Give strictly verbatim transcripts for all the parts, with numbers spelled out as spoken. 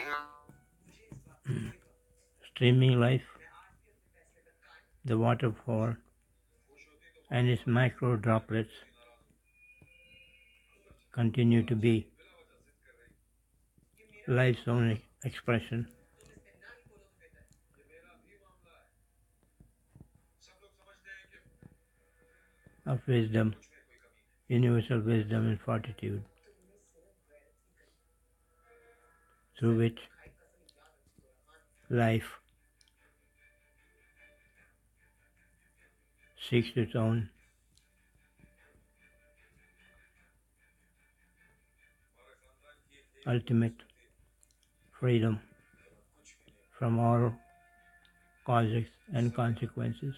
Streaming life, the waterfall, and its micro droplets continue to be life's own expression of wisdom, universal wisdom and fortitude, through which life seeks its own ultimate freedom from all causes and consequences.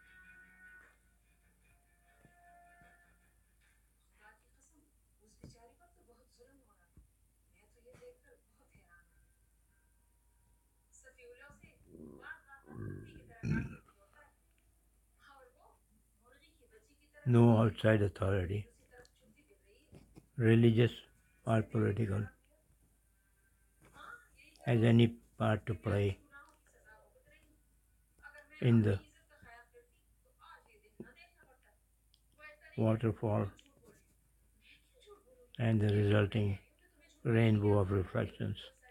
No outside authority, religious or political, has any part to play in the waterfall and the resulting rainbow of reflections.